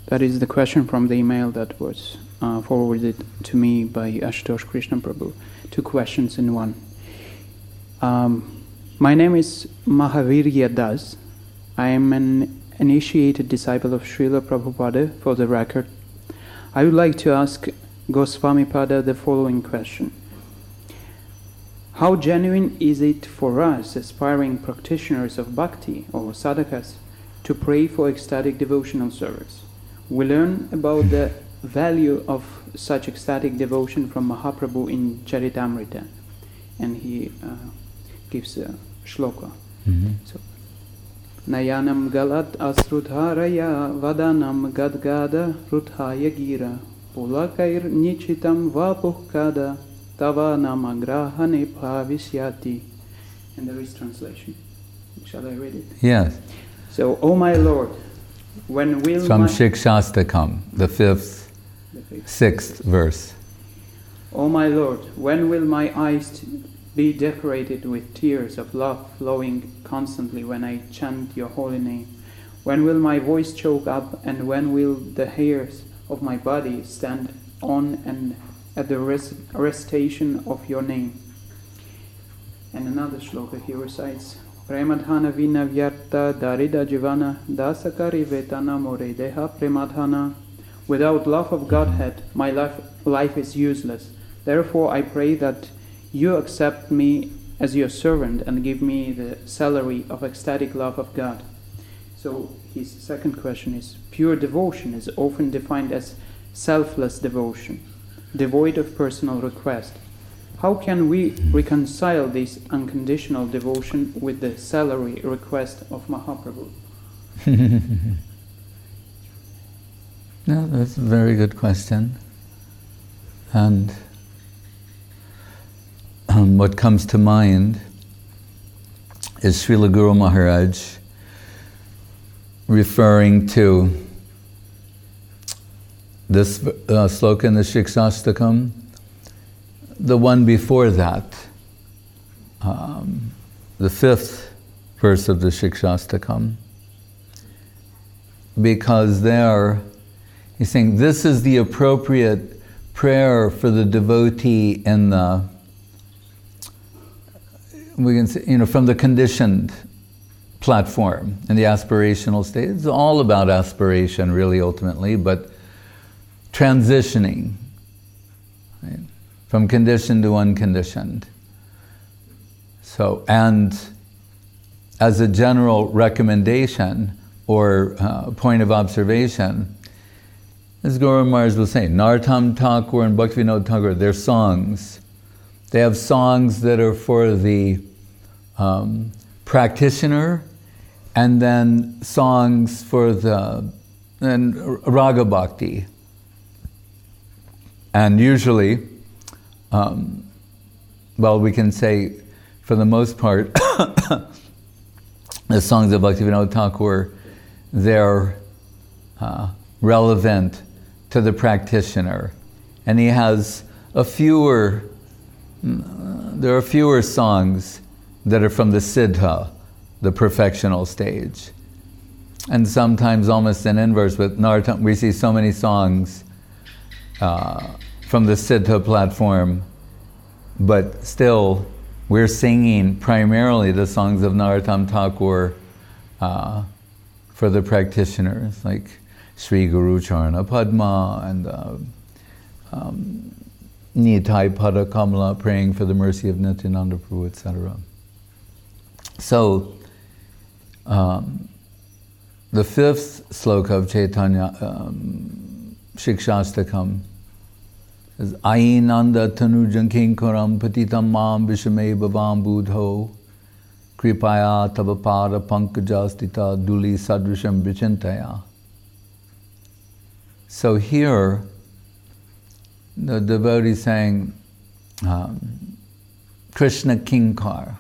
That is the question from the email that was forwarded to me by Ashutosh Krishna Prabhu. 2 questions in one. My name is Mahavirya Das. I am an initiated disciple of Srila Prabhupada, for the record. I would like to ask Goswami Pada the following question. How genuine is it for us, aspiring practitioners of bhakti or sadhakas, to pray for ecstatic devotional service? We learn about the value of such ecstatic devotion from Mahaprabhu in Charitamrita, and he gives a shloka. So, Nayanam galat asrudharaya vadanam gadgada rudhaya gira pulakair nichitam vapuhkada tava namagrahane bhavisyati. And there is translation. Shall I read it? Yes. So, O my Lord, when will from Shikshastakam, the 6th verse. O my Lord, when will my eyes be decorated with tears of love flowing constantly when I chant your holy name? When will my voice choke up, and when will the hairs of my body stand on and at the recitation of your name? And another shloka he recites, Premadhana vina vyarta darida jivana dasakari vetana more deha premadhana. Without love of Godhead, my life is useless. Therefore I pray that you accept me as your servant and give me the salary of ecstatic love of God. So his second question is, pure devotion is often defined as selfless devotion, devoid of personal request. How can we reconcile this unconditional devotion with the salary request of Mahaprabhu? No, that's a very good question. And what comes to mind is Srila Guru Maharaj referring to this sloka in the Shikshastakam, the one before that, the 5th verse of the Shikshastakam, because there he's saying this is the appropriate prayer for the devotee in the, we can say, from the conditioned platform in the aspirational state. It's all about aspiration, really, ultimately, but transitioning, right, from conditioned to unconditioned. So, and as a general recommendation or point of observation, as Guru Maharaj was saying, Narottam Thakur and Bhaktivinoda Thakur, their songs, they have songs that are for the practitioner, and then songs for the Raga Bhakti. And usually, we can say, for the most part, the songs of Bhaktivinoda Thakur, they're relevant to the practitioner. And he has there are fewer songs that are from the Siddha, the perfectional stage. And sometimes almost in inverse with Narottam, we see so many songs from the Siddha platform, but still we're singing primarily the songs of Narottam Thakur for the practitioners, like Sri Guru Charana Padma and Nitai Pada Kamala, praying for the mercy of Nityananda Prabhu, etc. So, the 5th sloka of Chaitanya Shikshastakam is Ainanda Tanujan Kinkaram Patitam Mam Vishame Bhavam Budho Kripaya Tavapada Pankajastita Duli Sadrisham Vichintaya. So here, the devotee saying, Krishna Kinkar.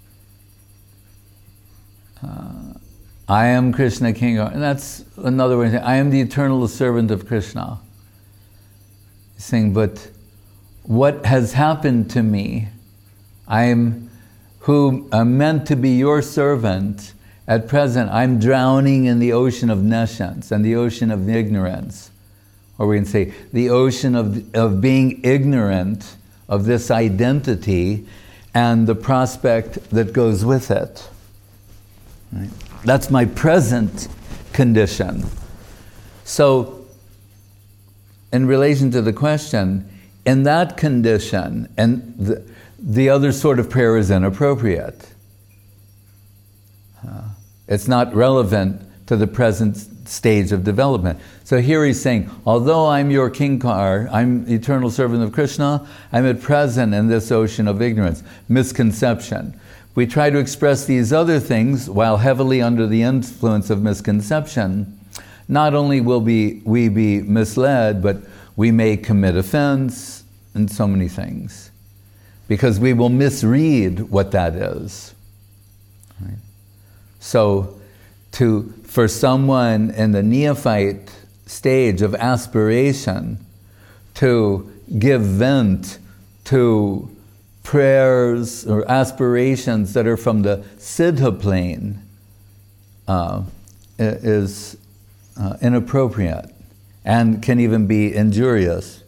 I am Krishna Kinkar. And that's another way of saying, I am the eternal servant of Krishna. He's saying, but what has happened to me? I am who am meant to be your servant, At present, I'm drowning in the ocean of nescience and the ocean of ignorance. Or we can say, the ocean of being ignorant of this identity and the prospect that goes with it. Right? That's my present condition. So, in relation to the question, in that condition, and the other sort of prayer is inappropriate. It's not relevant to the present stage of development. So here he's saying, although I'm your Kinkar, I'm eternal servant of Krishna, I'm at present in this ocean of ignorance, misconception. We try to express these other things while heavily under the influence of misconception. Not only will we be misled, but we may commit offense and so many things. Because we will misread what that is. Right? So, for someone in the neophyte stage of aspiration to give vent to prayers or aspirations that are from the Siddha plane is inappropriate and can even be injurious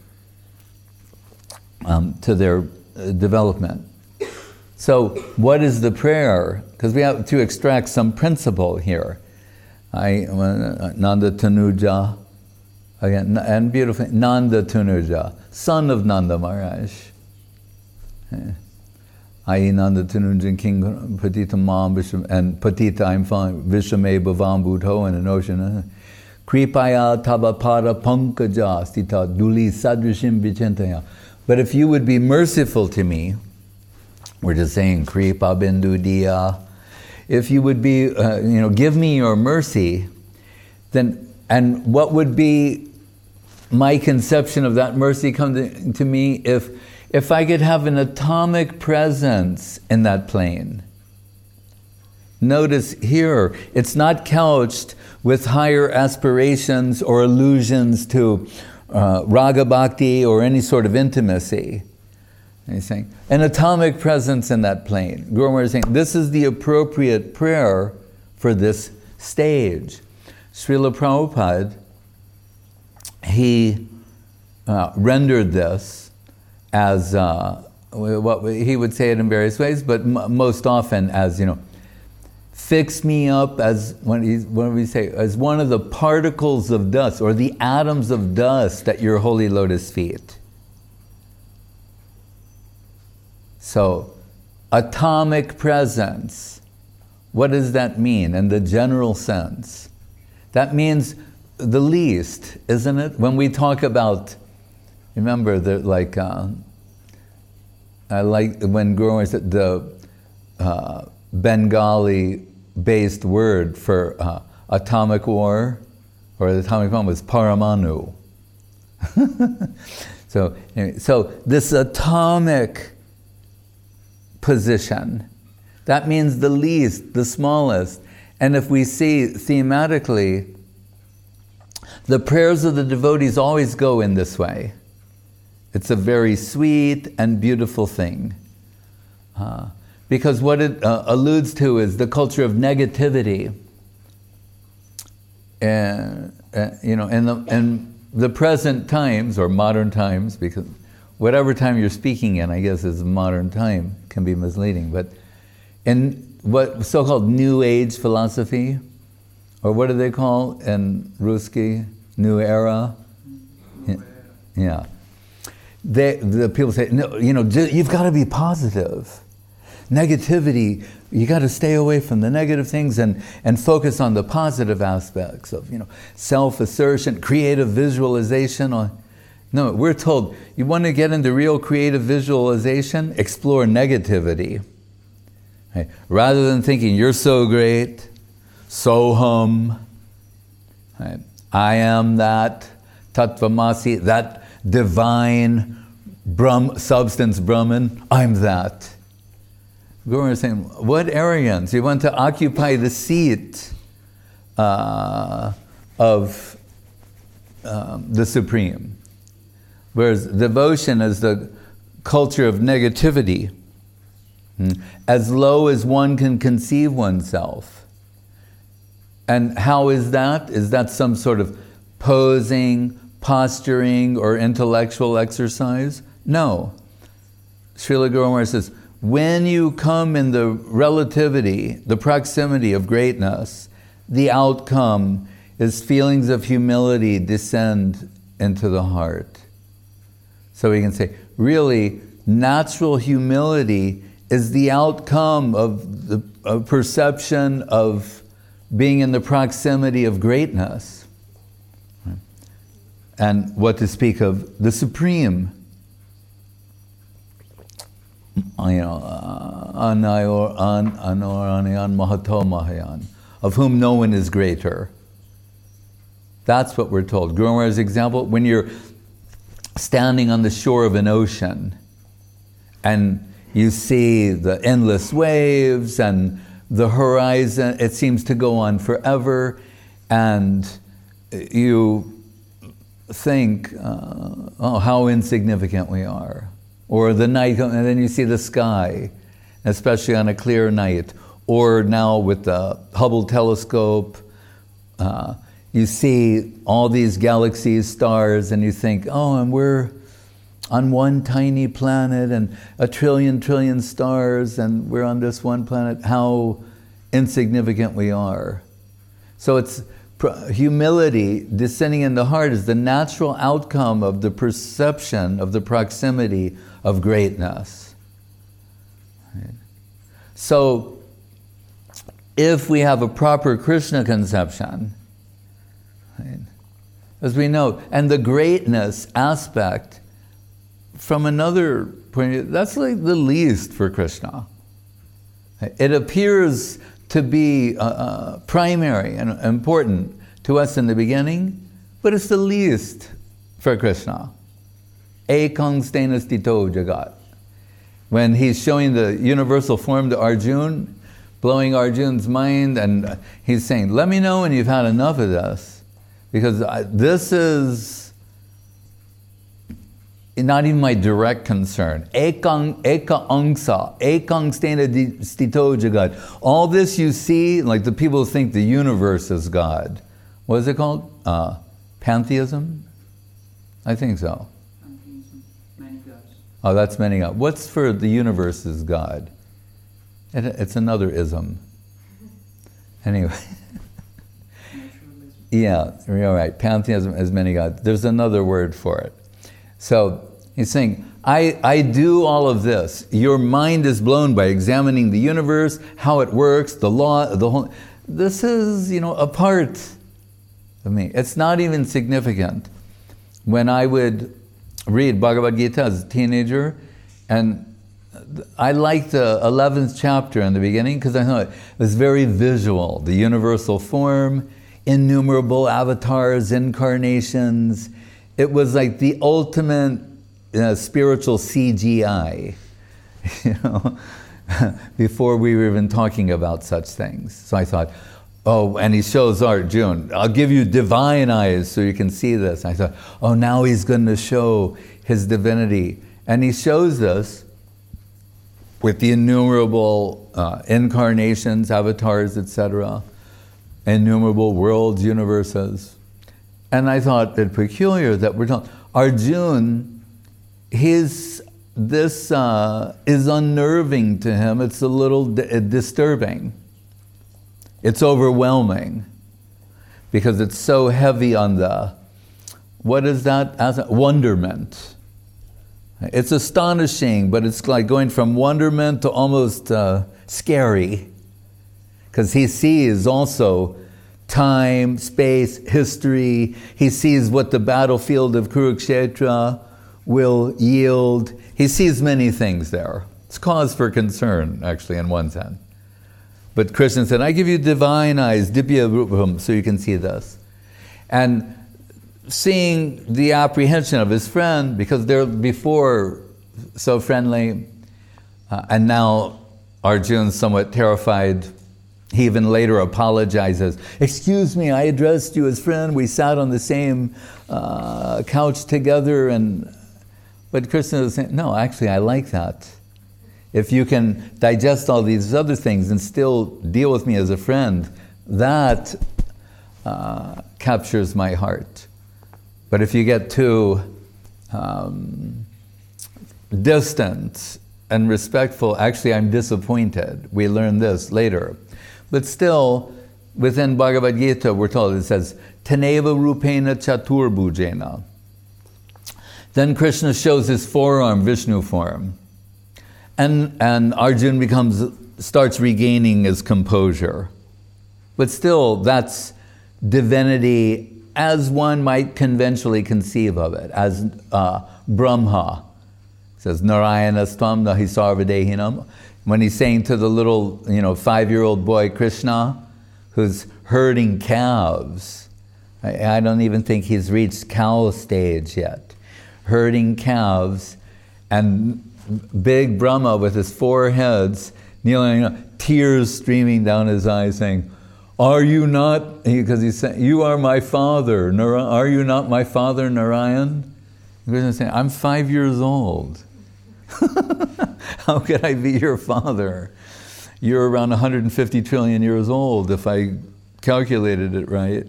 to their development. So, what is the prayer? Because we have to extract some principle here. Nanda Tanuja, again, and beautiful, Nanda Tanuja, son of Nanda Maharaj. I Nanda Tanuja, King Patita Mam, and Patita I'm fine, Vishame Bhavam Bhutho in an ocean. Kripaya Tabapada Pankaja Stita Duli Sadrishim Vichentaya. But if you would be merciful to me, we're just saying, Kripa Bindu Diya. If you would be, give me your mercy, then, and what would be my conception of that mercy come to me if I could have an atomic presence in that plane. Notice here, it's not couched with higher aspirations or allusions to raga bhakti or any sort of intimacy. And he's saying, an atomic presence in that plane. Guru Maharaj is saying, this is the appropriate prayer for this stage. Srila Prabhupada, he rendered this as, what he would say it in various ways, but most often as, fix me up as, what we say, as one of the particles of dust, or the atoms of dust at your holy lotus feet. So, atomic presence, what does that mean in the general sense? That means the least, isn't it? When we talk about, remember, I like when Guru said the Bengali-based word for atomic war, or the atomic bomb was paramanu. So this atomic position, that means the least, the smallest. And if we see thematically, the prayers of the devotees always go in this way. It's a very sweet and beautiful thing. Because what it alludes to is the culture of negativity. In the present times, or modern times, because whatever time you're speaking in, I guess, is modern time, can be misleading. But in what so-called New Age philosophy, or what do they call in Ruski? New Era? Yeah. The people say, no, you've got to be positive. Negativity, you got to stay away from the negative things and focus on the positive aspects of, self-assertion, creative visualization. No, we're told, you want to get into real creative visualization, explore negativity. Right? Rather than thinking, you're so great, soham, right? I am that, tattvamasi, that divine substance Brahman, I'm that. Guru is saying, what arrogance? You want to occupy the seat of the Supreme. Whereas devotion is the culture of negativity. As low as one can conceive oneself. And how is that? Is that some sort of posing, posturing, or intellectual exercise? No. Srila Guru Maharaj says, when you come in the relativity, the proximity of greatness, the outcome is feelings of humility descend into the heart. So we can say, really, natural humility is the outcome of the perception of being in the proximity of greatness. And what to speak of the Supreme, Anoraniyan Mahato Mahayan, of whom no one is greater. That's what we're told. Guru Maharaj's example, when you're standing on the shore of an ocean and you see the endless waves and the horizon, it seems to go on forever, and you think, oh, how insignificant we are. Or the night, and then you see the sky, especially on a clear night. Or now with the Hubble telescope, you see all these galaxies, stars, and you think, oh, and we're on one tiny planet and a trillion stars, and we're on this one planet, how insignificant we are. So it's humility descending in the heart is the natural outcome of the perception of the proximity of greatness. Right? So if we have a proper Krishna conception, right, as we know, and the greatness aspect from another point of view, that's like the least for Krishna. It appears to be primary and important to us in the beginning, but it's the least for Krishna. Ekang stena stito jagat. When he's showing the universal form to Arjuna, blowing Arjuna's mind, and he's saying, let me know when you've had enough of this, because this is not even my direct concern. Eka angsa, ekang stena stito jagat. All this you see, like the people think the universe is God. What is it called? Pantheism? I think so. Pantheism, many gods. Oh, that's many gods. What's for the universe is God? It's another ism. Anyway. Yeah, you're right. Pantheism is many gods. There's another word for it. So he's saying, I do all of this. Your mind is blown by examining the universe, how it works, the law, the whole. This is, a part of me. It's not even significant. When I would read Bhagavad Gita as a teenager, and I liked the 11th chapter in the beginning because I thought it was very visual. The universal form, innumerable avatars, incarnations. It was like the ultimate spiritual CGI, before we were even talking about such things. So I thought, oh, and he shows Arjuna, I'll give you divine eyes so you can see this. I thought, oh, now he's going to show his divinity. And he shows us with the innumerable incarnations, avatars, etc., innumerable worlds, universes. And I thought it peculiar that we're talking, Arjuna, this is unnerving to him. It's a little disturbing. It's overwhelming because it's so heavy on the, what is that? Wonderment. It's astonishing, but it's like going from wonderment to almost scary, because he sees also time, space, history. He sees what the battlefield of Kurukshetra will yield. He sees many things there. It's cause for concern, actually, in one sense. But Krishna said, I give you divine eyes, Dibya Rupam, so you can see this. And seeing the apprehension of his friend, because they're before so friendly, and now Arjuna's somewhat terrified. He even later apologizes. Excuse me, I addressed you as friend. We sat on the same couch together. But Krishna was saying, no, actually, I like that. If you can digest all these other things and still deal with me as a friend, that captures my heart. But if you get too distant and respectful, actually I'm disappointed. We learn this later. But still, within Bhagavad Gita, we're told, it says, Taneva Rupena Chaturbhujena. Then Krishna shows his forearm, Vishnu form. And Arjuna starts regaining his composure. But still, that's divinity as one might conventionally conceive of it, as Brahma. It says, Narayanastvam nahi sarvadehinam. When he's saying to the little, 5-year-old boy, Krishna, who's herding calves. I don't even think he's reached cow stage yet. Herding calves, and big Brahma with his 4 heads, kneeling, tears streaming down his eyes, saying, "Are you not?" Because he's saying, "You are my father. Are you not my father, Narayan?" Krishna's saying, "I'm 5 years old. How could I be your father? You're around 150 trillion years old, if I calculated it right."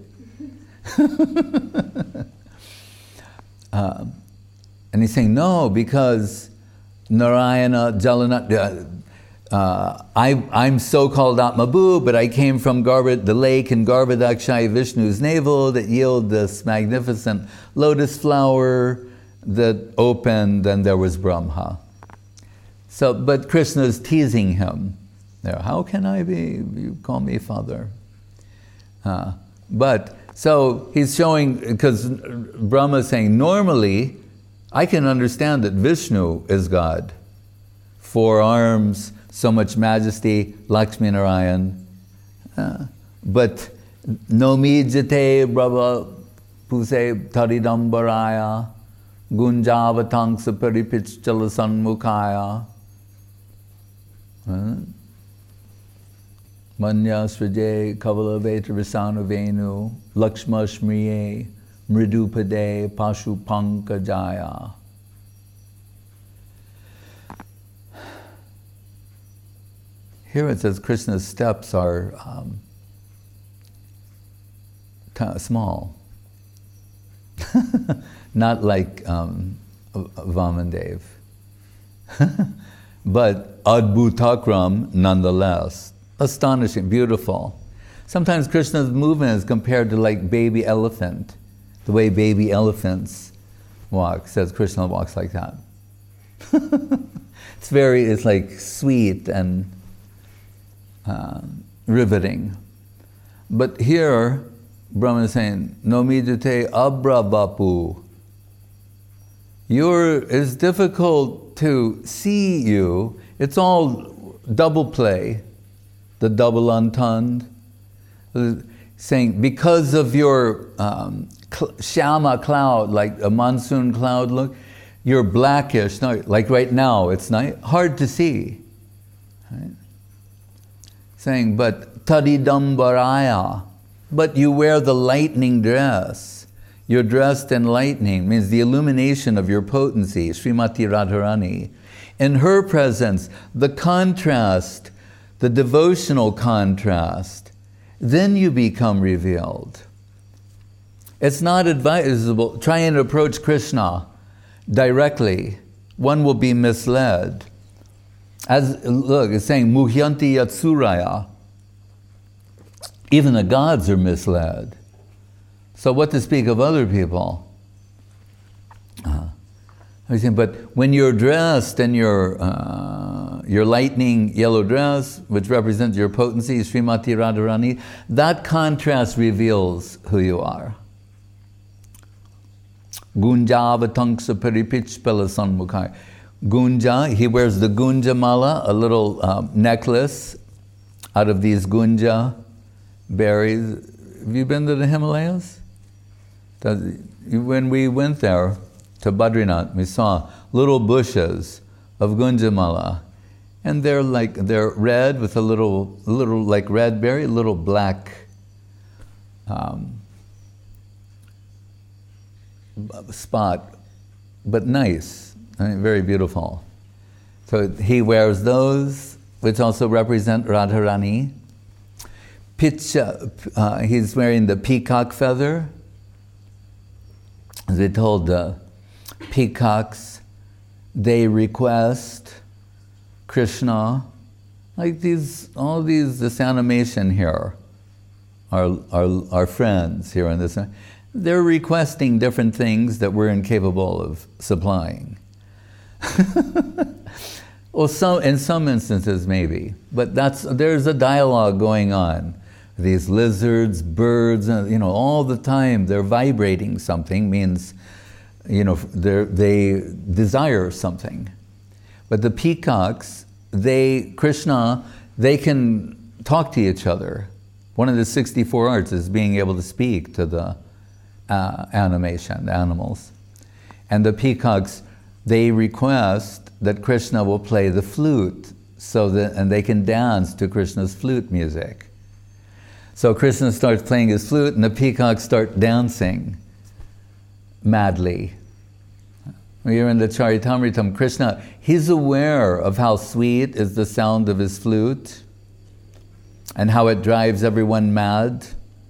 And he's saying, no, because Narayana, Jalana, I'm so-called Atmabhu, but I came from the lake in Garbhadakshai, Vishnu's navel, that yielded this magnificent lotus flower that opened, and there was Brahma. So, but Krishna is teasing him. There, how can I be? You call me father. So he's showing, because Brahma is saying, normally, I can understand that Vishnu is God. 4 arms, so much majesty, Lakshmi Narayan. But no mijate brava puse taridambaraya gunjavatangsa paripicchala sanmukhaya manya sraje kavala veta visanu venu lakshma shmiye mridupade pashu pankajaya. Here it says Krishna's steps are kind of small. Not like Vamandev. But Adbhutakram nonetheless. Astonishing, beautiful. Sometimes Krishna's movement is compared to like baby elephant. The way baby elephants walk. Says Krishna walks like that. It's like sweet and riveting. But here, Brahma is saying, no midute abra bapu. It's difficult to see you. It's all double play. The double entendre. Saying, because of your shama cloud, like a monsoon cloud look, you're blackish. No, like right now, it's hard to see. Right? Saying, but tadidambaraya, but you wear the lightning dress. You're dressed in lightning, means the illumination of your potency, Srimati Radharani. In her presence, the contrast, the devotional contrast, then you become revealed. It's not advisable. Try and approach Krishna directly. One will be misled. Look, it's saying, Muhyanti Yatsuraya. Even the gods are misled. So what to speak of other people? But when you're dressed in your lightning yellow dress, which represents your potency, Srimati Radharani, that contrast reveals who you are. Gunjavatansa paripichpala sanmukhai. Gunja, he wears the Gunja mala, a little necklace out of these Gunja berries. Have you been to the Himalayas? When we went there to Badrinath, we saw little bushes of Gunja mala. And they're red with a little like red berry, little black spot, but nice, very beautiful. So he wears those, which also represent Radharani. He's wearing the peacock feather. They told the peacocks, they request Krishna, like this animation here, our friends here in this, they're requesting different things that we're incapable of supplying. Well, in some instances maybe, but there's a dialogue going on. These lizards, birds, all the time they're vibrating something, means, they desire something. But the peacocks, Krishna, they can talk to each other. One of the 64 arts is being able to speak to the animation, the animals. And the peacocks, they request that Krishna will play the flute, and they can dance to Krishna's flute music. So Krishna starts playing his flute and the peacocks start dancing madly. We're in the Charitamritam, Krishna, he's aware of how sweet is the sound of his flute and how it drives everyone mad.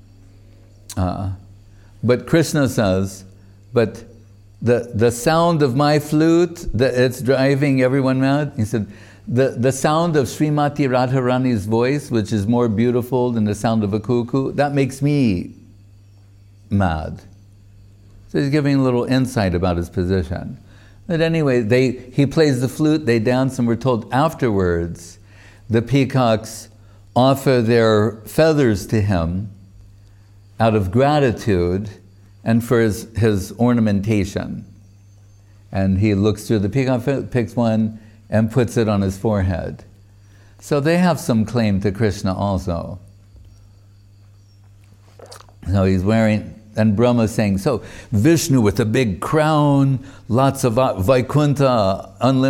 But Krishna says, but the sound of my flute, it's driving everyone mad. He said, the sound of Srimati Radharani's voice, which is more beautiful than the sound of a cuckoo, that makes me mad. So he's giving a little insight about his position. But anyway, he plays the flute, they dance, and we're told afterwards the peacocks offer their feathers to him out of gratitude and for his ornamentation. And he looks through the peacock, picks one, and puts it on his forehead. So they have some claim to Krishna also. So he's wearing, and Brahma's saying, so Vishnu with a big crown, lots of Vaikuntha,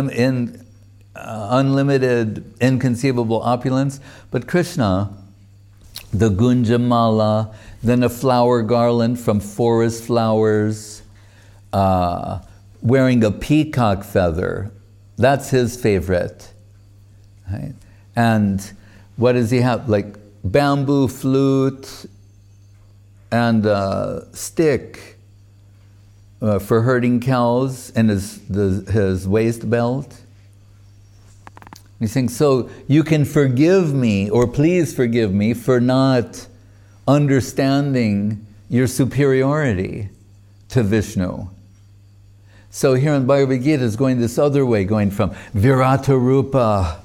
unlimited, inconceivable opulence, but Krishna, the Gunjamala, then a flower garland from forest flowers, wearing a peacock feather. That's his favorite. Right? And what does he have? Like bamboo flute and a stick for herding cows in his waist belt. He's saying, so you can forgive me, or please forgive me, for not understanding your superiority to Vishnu. So here in Bhagavad Gita is going this other way, going from Virata Rupa.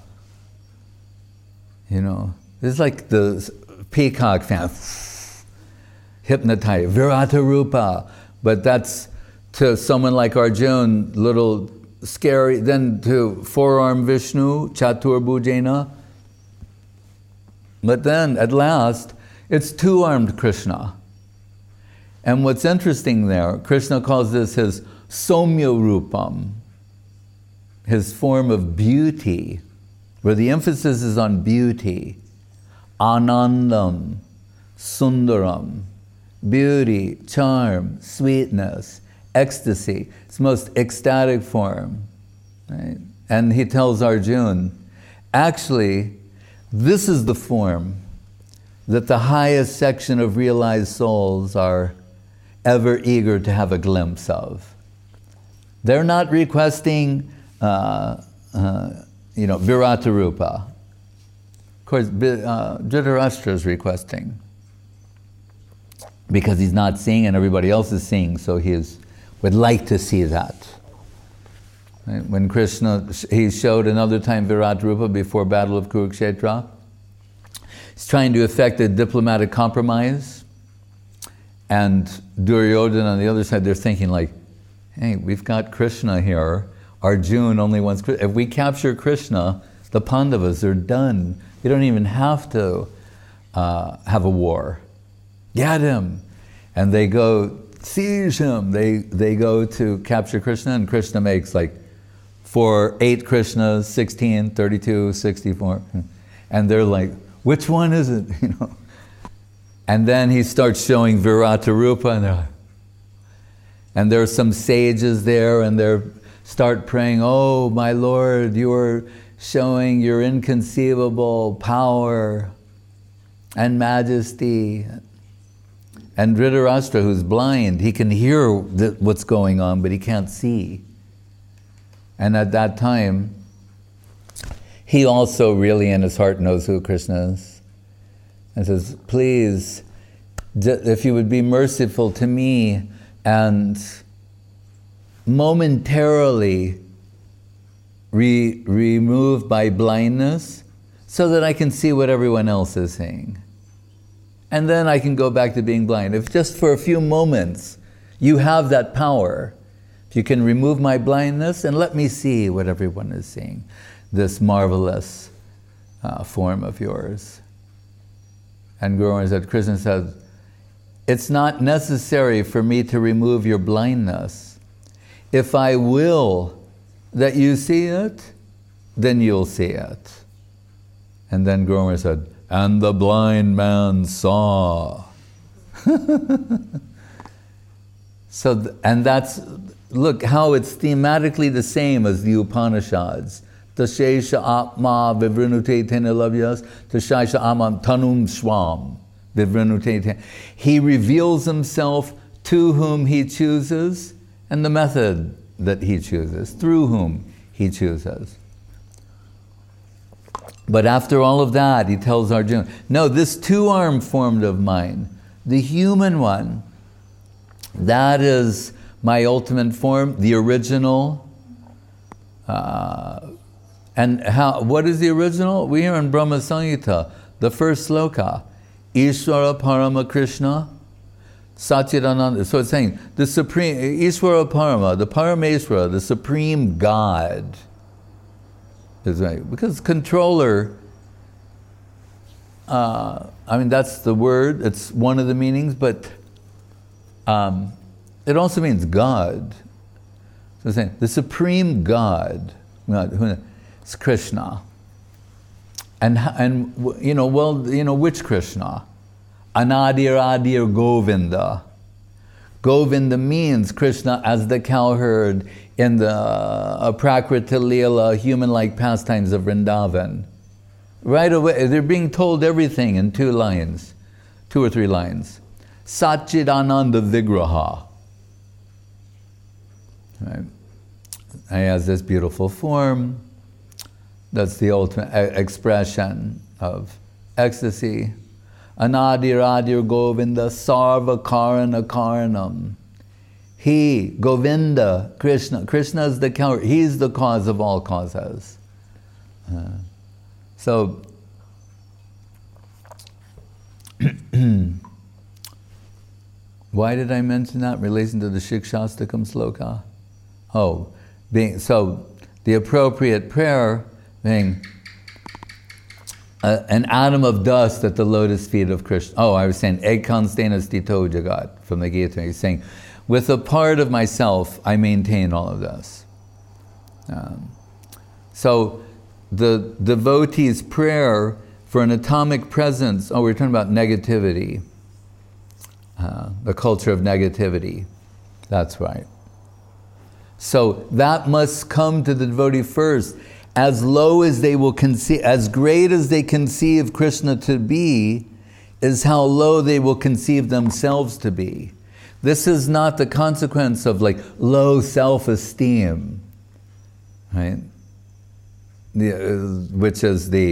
It's like the peacock fan, hypnotized, Virata Rupa. But that's to someone like Arjuna, little scary. Then to four-armed Vishnu, Chatur Bhujena. But then at last, it's two-armed Krishna. And what's interesting there, Krishna calls this his Somya Rupam, his form of beauty, where the emphasis is on beauty. Anandam, Sundaram, beauty, charm, sweetness, ecstasy. It's the most ecstatic form. Right? And he tells Arjuna, actually, this is the form that the highest section of realized souls are ever eager to have a glimpse of. They're not requesting, Virata Rupa. Of course, Dhritarashtra is requesting because he's not seeing and everybody else is seeing, so he would like to see that. Right? When Krishna, he showed another time Virata Rupa before Battle of Kurukshetra. He's trying to effect a diplomatic compromise, and Duryodhana on the other side, they're thinking like, hey, we've got Krishna here. Arjuna only wants Krishna. If we capture Krishna, the Pandavas are done. We don't even have to have a war. Get him. And they go, seize him. They go to capture Krishna, and Krishna makes like 8 Krishnas, 16, 32, 64. And they're like, which one is it? And then he starts showing Virata Rupa, and they're like, and there are some sages there, and they start praying, oh, my Lord, you are showing your inconceivable power. and majesty. And Dhritarashtra, who's blind, he can hear what's going on, but he can't see. And at that time, he also really in his heart knows who Krishna is. And says, please, if you would be merciful to me and momentarily remove my blindness so that I can see what everyone else is seeing. And then I can go back to being blind. If just for a few moments you have that power, if you can remove my blindness and let me see what everyone is seeing, this marvelous form of yours. And Guru Maharaj said, Krishna said, it's not necessary for me to remove your blindness. If I will that you see it, then you'll see it. And then Guru Maharaj said, and the blind man saw. So, and that's, look how it's thematically the same as the Upanishads. Tashesha atma vivrinute tena lavyas, tashesha amam tanum swam vivrinute tena. He reveals himself to whom he chooses and the method that he chooses, through whom he chooses. But after all of that, he tells Arjuna, no, this two-armed form of mine, the human one, that is my ultimate form, the original. And what is the original? We hear in Brahma Samhita, the first sloka, Ishvara Parama Krishna, Satchidananda. So it's saying, the supreme, Ishvara Parama, the Parameswara, the supreme God, is right. Because controller, I mean, that's the word, it's one of the meanings, but it also means God. So it's saying, the supreme God, it's Krishna. And you know, well, you know, which Krishna? Anadir Adir Govinda. Govinda means Krishna as the cowherd in the Prakriti Leela, human-like pastimes of Vrindavan. Right away, they're being told everything in 2 lines, 2 or 3 lines. Satchidananda Vigraha. Right? He has this beautiful form. That's the ultimate expression of ecstasy. Anadir Adir Govinda Sarva Karana Karanam. He, Govinda, Krishna is the cowherd. He's the cause of all causes. So, why did I mention that? Relation to the Shikshastakam sloka? Oh, so the appropriate prayer being an atom of dust at the lotus feet of Krishna. Oh, I was saying, Ekanstena stito jagat, from the Gita. He's saying, with a part of myself, I maintain all of this. So the devotee's prayer for an atomic presence, we're talking about negativity, the culture of negativity. That's right. So that must come to the devotee first. As low as they will conceive, as great as they conceive Krishna to be, is how low they will conceive themselves to be. This is not the consequence of like low self-esteem, right? Which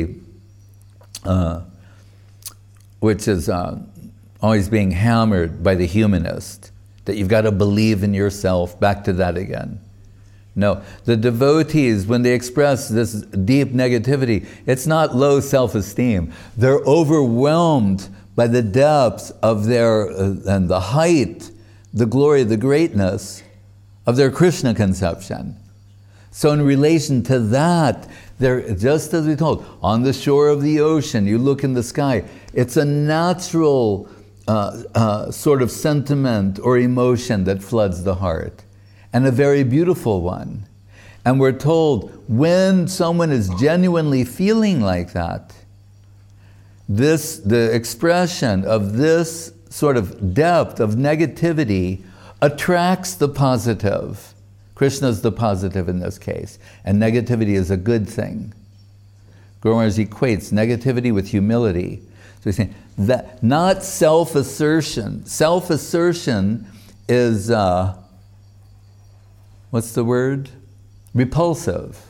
is always being hammered by the humanist, that you've got to believe in yourself. Back to that again. No, the devotees, when they express this deep negativity, it's not low self-esteem. They're overwhelmed by the depths of their, and the height, the glory, the greatness of their Krishna conception. So in relation to that, they're, just as we told, on the shore of the ocean, you look in the sky, it's a natural sort of sentiment or emotion that floods the heart. And a very beautiful one. And we're told when someone is genuinely feeling like that, the expression of this sort of depth of negativity attracts the positive. Krishna's the positive in this case, and negativity is a good thing. Guru Maharaj equates negativity with humility. So he's saying that not self-assertion. Self-assertion is, what's the word? Repulsive.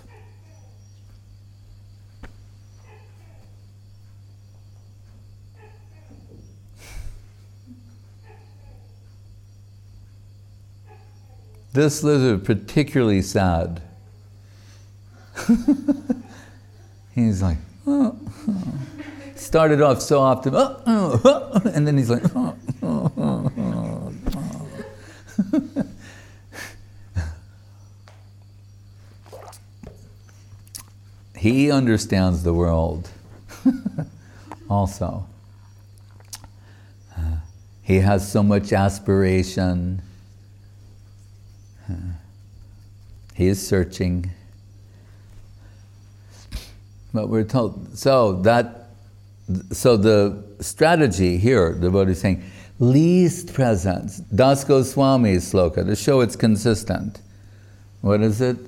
This lizard particularly sad. He's like, oh, oh. Started off so optimistic, and then he's like, oh, oh, oh, oh. He understands the world also. He has so much aspiration. He is searching. But we're told, so the strategy here, the devotee is saying, least presence. Das Goswami's sloka, to show it's consistent. What is it?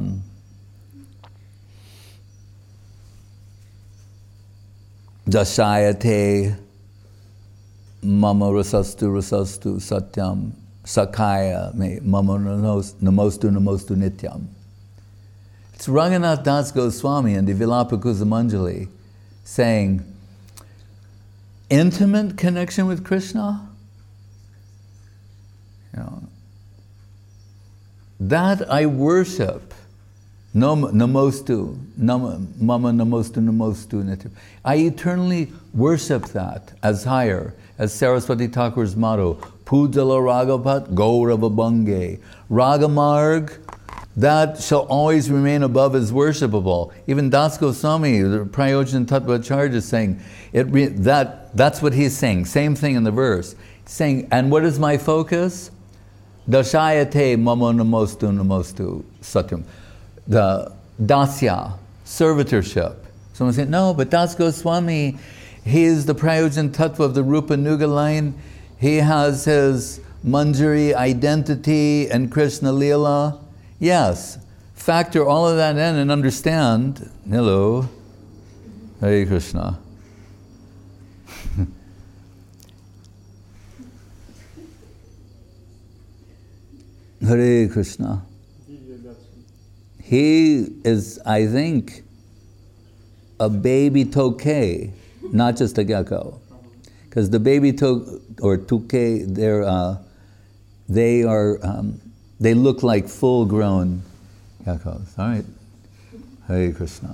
Dashayate mama rasastu satyam sakaya me mama namostu nityam. It's Ranganath Das Goswami in the Vilapakusa Manjali saying, intimate connection with Krishna, that I worship. Mama namostu nityam. I eternally worship that as higher, as Saraswati Thakur's motto, Pujala Ragapat Gaurava Bange. Ragamarg, that shall always remain above as worshipable. Even Das Goswami, the Prayojan Tattvacharya, is saying, that's what he's saying. Same thing in the verse. He's saying, and what is my focus? Dashayate mama namostu satyam. The dasya, servitorship. Someone said, no, but Das Goswami, he is the Prayojan Tattva of the Rupa Nuga line. He has his Manjari identity and Krishna Leela. Yes, factor all of that in and understand. Hello, Hare Krishna. Hare Krishna. He is, I think, a baby tokay, not just a gecko. Because the baby or tokay, they look like full-grown geckos. All right, Hare Krishna.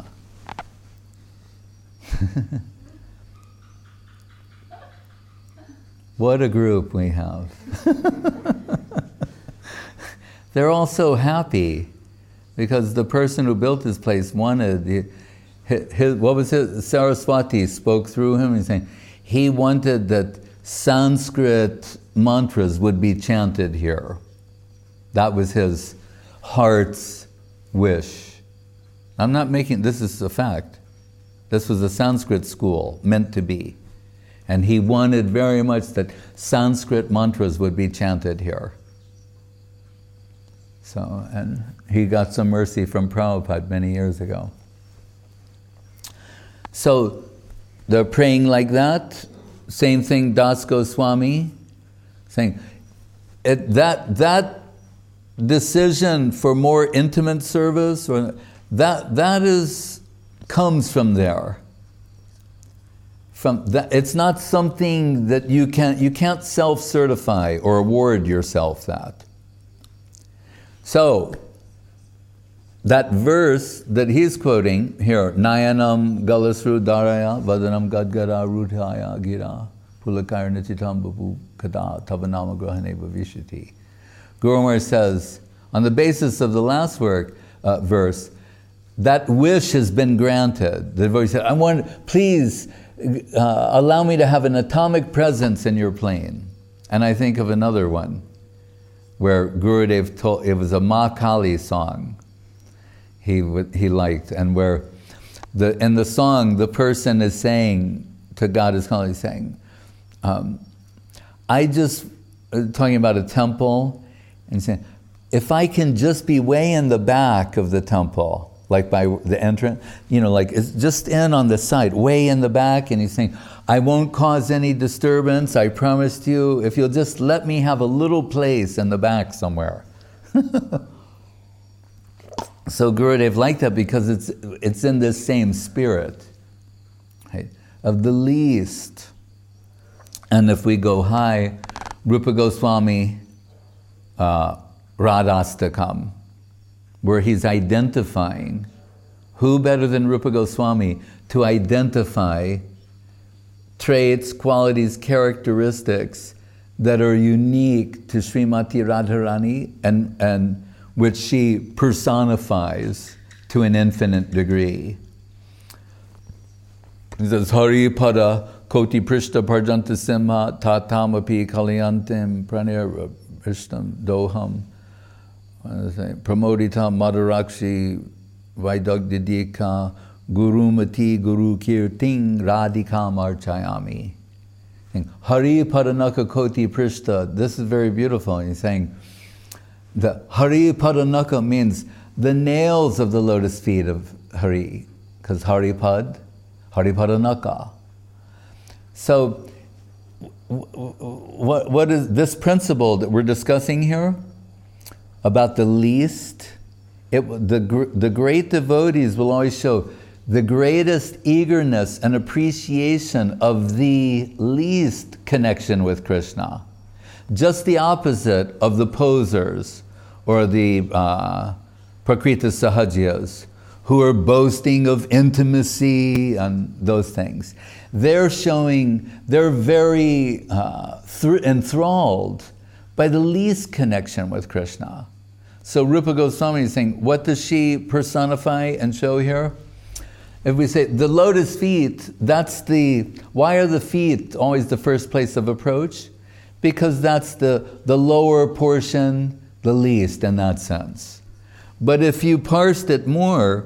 What a group we have. They're all so happy because the person who built this place wanted, Saraswati spoke through him and saying, he wanted that Sanskrit mantras would be chanted here. That was his heart's wish. I'm not making, this is a fact. This was a Sanskrit school, meant to be. And he wanted very much that Sanskrit mantras would be chanted here. So, and he got some mercy from Prabhupada many years ago. So, they're praying like that. Same thing, Das Goswami, saying, that decision for more intimate service, or that comes from there. From that, it's not something that you can't self-certify or award yourself that. So, that verse that he's quoting here, Nayanam galasru daraya vadanam gadgara rudhaya gira pulakar nichitam babu kada tavanama grahane bhavishati. Guru Maharaj says, on the basis of the last verse, that wish has been granted. The devotee said, please allow me to have an atomic presence in your plane. And I think of another one, where Gurudev told, it was a Ma Kali song he liked, and where in the song the person is saying to Goddess Kali, saying, talking about a temple, and saying, if I can just be way in the back of the temple, like by the entrance, like it's just in on the side, way in the back, and he's saying, I won't cause any disturbance, I promised you, if you'll just let me have a little place in the back somewhere. So Gurudev liked that because it's in this same spirit, right, of the least. And if we go high, Rupa Goswami Radhastakam, where he's identifying, who better than Rupa Goswami to identify traits, qualities, characteristics that are unique to Srimati Radharani and which she personifies to an infinite degree. He says, Hari Pada Koti Prishta Parjanta Simha Tatamapi Kalyantim Pranir Prishtam Doham Pramoditam Madarakshi Vaidagdidika Gurumati Guru Kirting Radhikam Archayami. Hari Padanaka Koti Prishta. This is very beautiful. And he's saying the Hari Padanaka means the nails of the lotus feet of Hari, because Hari Padanaka. So, what is this principle that we're discussing here about the least? The great devotees will always show the greatest eagerness and appreciation of the least connection with Krishna. Just the opposite of the posers or the Prakrita Sahajias, who are boasting of intimacy and those things. They're very enthralled by the least connection with Krishna. So Rupa Goswami is saying, what does she personify and show here? If we say the lotus feet, why are the feet always the first place of approach? Because that's the lower portion, the least in that sense. But if you parsed it more,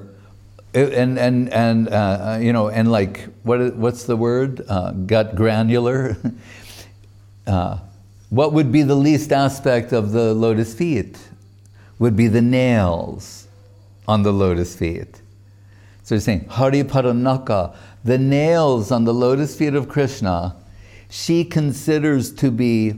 and like, what's the word? Gut granular. What would be the least aspect of the lotus feet? Would be the nails on the lotus feet. So he's saying, Hari Padanaka, the nails on the lotus feet of Krishna, she considers to be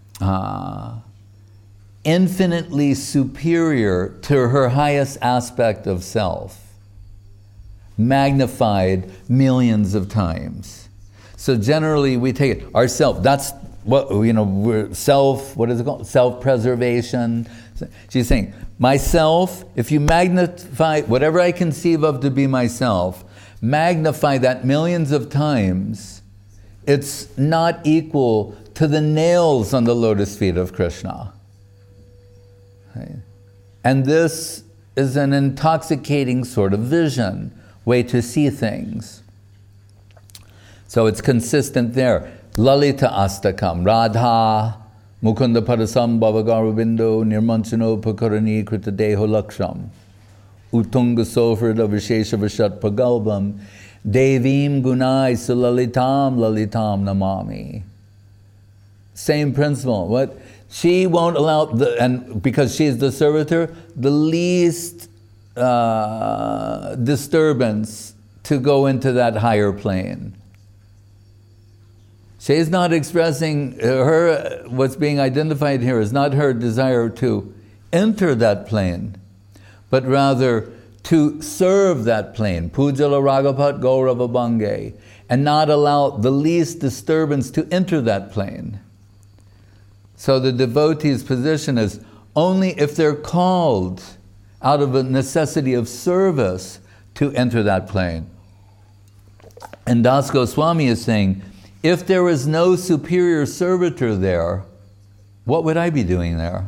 infinitely superior to her highest aspect of self, magnified millions of times. So generally we take it, ourself, that's what, we're self, what is it called? Self-preservation. She's saying, myself, if you magnify whatever I conceive of to be myself, magnify that millions of times, it's not equal to the nails on the lotus feet of Krishna. Right? And this is an intoxicating sort of vision, way to see things. So it's consistent there. Lalita Astakam, Radha, Mukunda Padasam Bhavagarubindo Nirmanchano Pakarani Krita Deho Laksham Utunga Sofrida Vishesha Vishat Pagalbam Devim Gunai Sulalitam Lalitam Namami. Same principle. What? She won't allow, and because she's the servitor, the least disturbance to go into that higher plane. She's not expressing what's being identified here is not her desire to enter that plane, but rather to serve that plane, Pujala Ragapat Gaurava Bange, and not allow the least disturbance to enter that plane. So the devotee's position is only if they're called out of a necessity of service to enter that plane. And Das Goswami is saying, if there was no superior servitor there, what would I be doing there?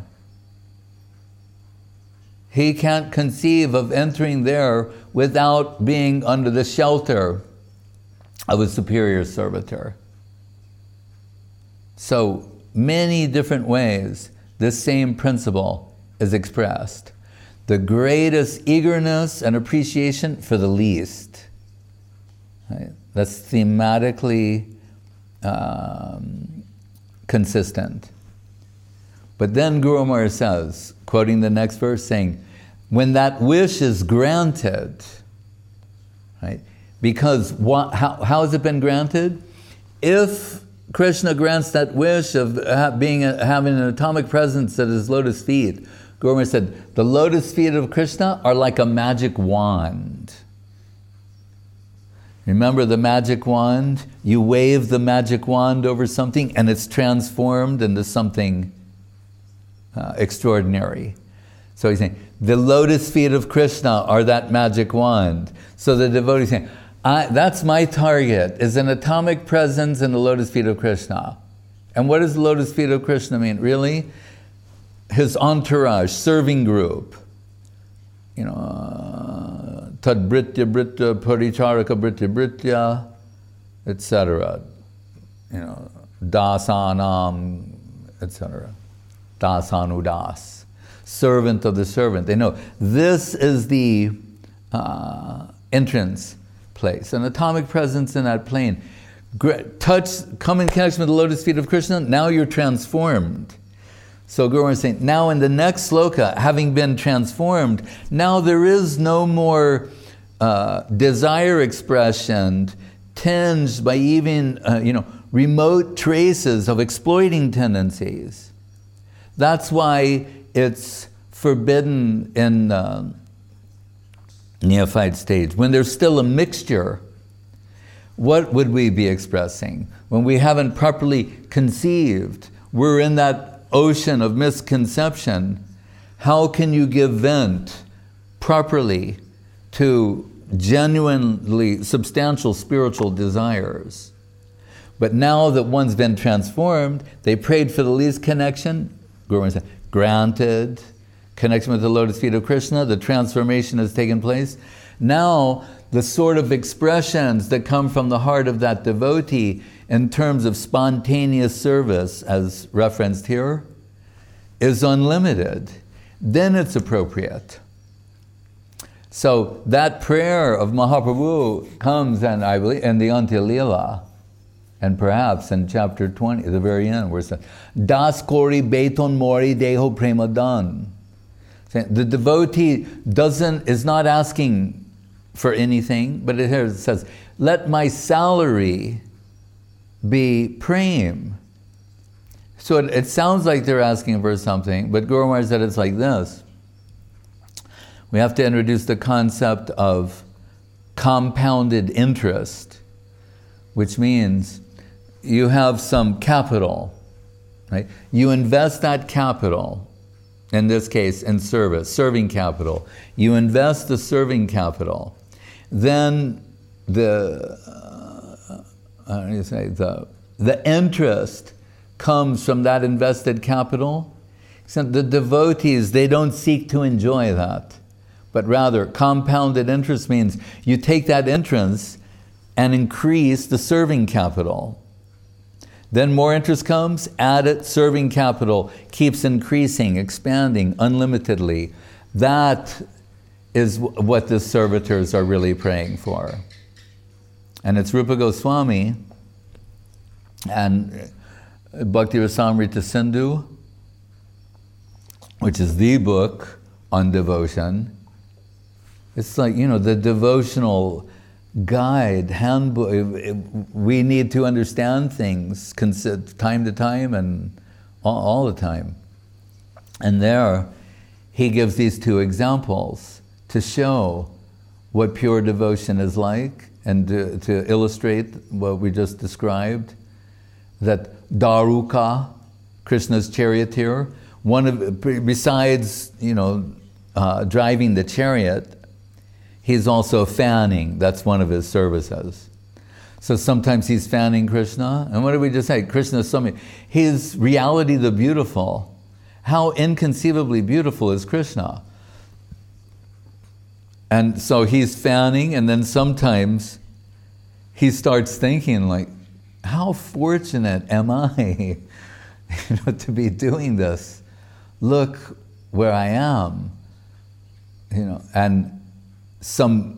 He can't conceive of entering there without being under the shelter of a superior servitor. So, many different ways, this same principle is expressed. The greatest eagerness and appreciation for the least. Right? That's thematically consistent. But then Guru Maharaj says, quoting the next verse, saying, when that wish is granted, right? Because how has it been granted? If Krishna grants that wish of having an atomic presence at his lotus feet, Guru Maharaj said, the lotus feet of Krishna are like a magic wand. Remember the magic wand? You wave the magic wand over something and it's transformed into something extraordinary. So he's saying, the lotus feet of Krishna are that magic wand. So the devotee is saying, that's my target, is an atomic presence in the lotus feet of Krishna. And what does the lotus feet of Krishna mean? Really? His entourage, serving group. You know, tad britya britya paricharaka britya britya, etc. You know, dasanam, etc. Dasanudas. Servant of the servant. They know this is the entrance place, an atomic presence in that plane. Come in connection with the lotus feet of Krishna, now you're transformed. So Guru Maharaj is saying, now in the next sloka, having been transformed, now there is no more desire expression tinged by even remote traces of exploiting tendencies. That's why it's forbidden in neophyte stage. When there's still a mixture, what would we be expressing? When we haven't properly conceived, we're in that ocean of misconception. How can you give vent properly to genuinely substantial spiritual desires? But now that one's been transformed, they prayed for the least connection, Guru Maharaj said, granted. Connection with the lotus feet of Krishna, the transformation has taken place. Now, the sort of expressions that come from the heart of that devotee in terms of spontaneous service, as referenced here, is unlimited. Then it's appropriate. So that prayer of Mahaprabhu comes, and I believe, in the Antya Lila, and perhaps in chapter 20, the very end, where it says, Das Kori Beton Mori Deho Prema Dan. The devotee is not asking for anything, but it says, let my salary be prem. So it sounds like they're asking for something, but Guru Maharaj said it's like this. We have to introduce the concept of compounded interest, which means you have some capital, right? You invest that capital, in this case, in serving capital. You invest the serving capital. Then the interest comes from that invested capital. So the devotees, they don't seek to enjoy that, but rather compounded interest means you take that interest and increase the serving capital. Then more interest comes, add it, serving capital keeps increasing, expanding unlimitedly. That is what the servitors are really praying for. And it's Rupa Goswami and Bhakti Rasamrita Sindhu, which is the book on devotion. It's like, the devotional guide, handbook. We need to understand things time to time and all the time. And there, he gives these two examples to show what pure devotion is like and to illustrate what we just described. That Daruka, Krishna's charioteer, besides driving the chariot, he's also fanning. That's one of his services. So sometimes he's fanning Krishna. And what did we just say? Krishna is something. His reality, the beautiful. How inconceivably beautiful is Krishna? And so he's fanning, and then sometimes he starts thinking like, how fortunate am I to be doing this? Look where I am. And some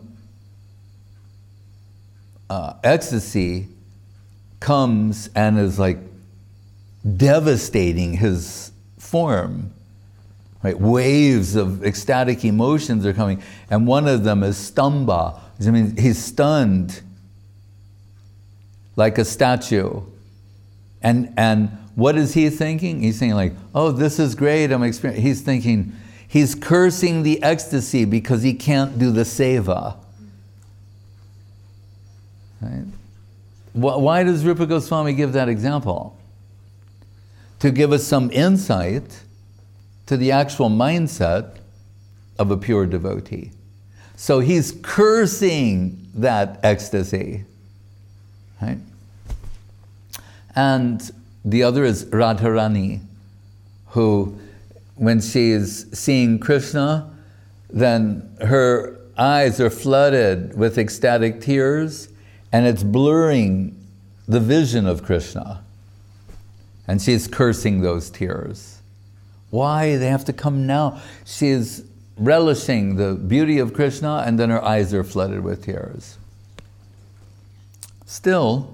ecstasy comes and is like devastating his form. right? Waves of ecstatic emotions are coming, and one of them is stamba, which means he's stunned like a statue. And what is he thinking? He's thinking like, oh, this is great, I'm experiencing. He's thinking, he's cursing the ecstasy because he can't do the seva. Right? Why does Rupa Goswami give that example? To give us some insight to the actual mindset of a pure devotee. So he's cursing that ecstasy. Right? And the other is Radharani, who, when she is seeing Krishna, then her eyes are flooded with ecstatic tears, and it's blurring the vision of Krishna. And she's cursing those tears. Why? They have to come now. She is relishing the beauty of Krishna, and then her eyes are flooded with tears. Still,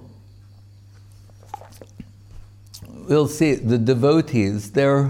we'll see the devotees, they're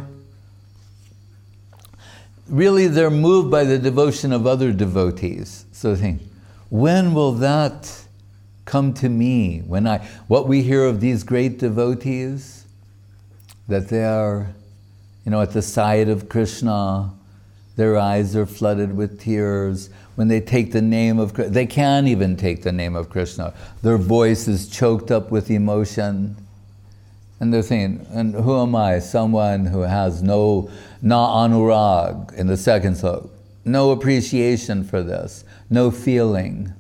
moved by the devotion of other devotees. So they think, when will that come to me? What we hear of these great devotees, that they are, at the sight of Krishna, their eyes are flooded with tears. When they take the name of Krishna, they can't even take the name of Krishna. Their voice is choked up with emotion. And they're saying, and who am I? Someone who has no anurag, in the second slok, no appreciation for this, no feeling.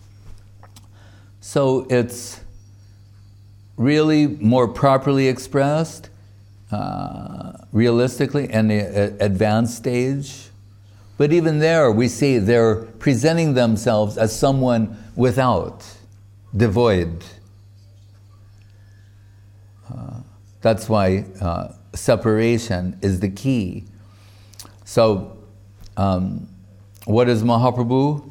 So it's really more properly expressed, realistically, in the advanced stage. But even there, we see they're presenting themselves as someone without, devoid. That's why separation is the key. So, what does Mahaprabhu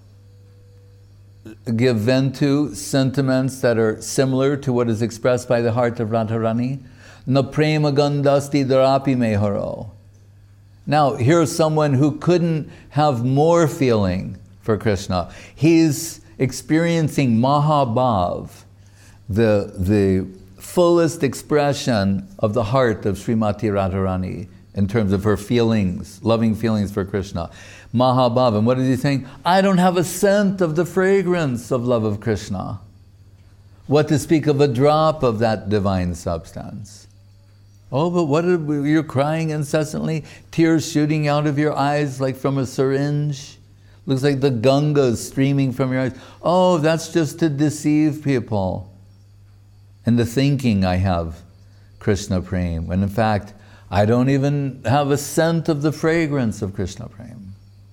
give vent to? Sentiments that are similar to what is expressed by the heart of Radharani. Na prema gandhasti darapi meharo. Now, here's someone who couldn't have more feeling for Krishna. He's experiencing Mahabhav, the fullest expression of the heart of Srimati Radharani in terms of her feelings, loving feelings for Krishna. Mahabhav. And what is he saying? I don't have a scent of the fragrance of love of Krishna. What to speak of a drop of that divine substance? Oh, but you're crying incessantly, tears shooting out of your eyes like from a syringe. Looks like the Ganga is streaming from your eyes. Oh, that's just to deceive people. And the thinking I have Krishna Prem, when in fact, I don't even have a scent of the fragrance of Krishna Prem.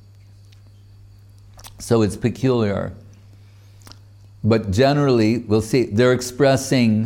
So it's peculiar. But generally, we'll see, they're expressing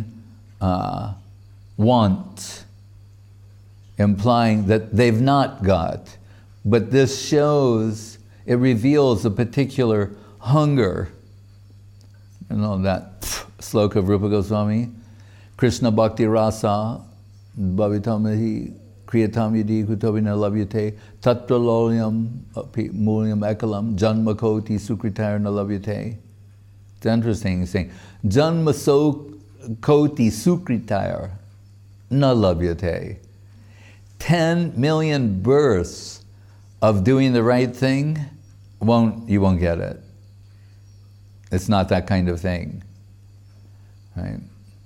want, implying that they've not got. But this shows, it reveals a particular hunger. You know that sloka of Rupa Goswami? Krishna Bhakti Rasa, Bhavitamahi, Kriyatam Yadi Kutobina Lavyate, Tatra Lolyam, Mulyam Ekalam, Janmakoti Sukritayar Nalavyate. It's interesting, he's saying, Janma Koti Sukritayar Nalavyate. 10 million births of doing the right thing, you won't get it. It's not that kind of thing. Right?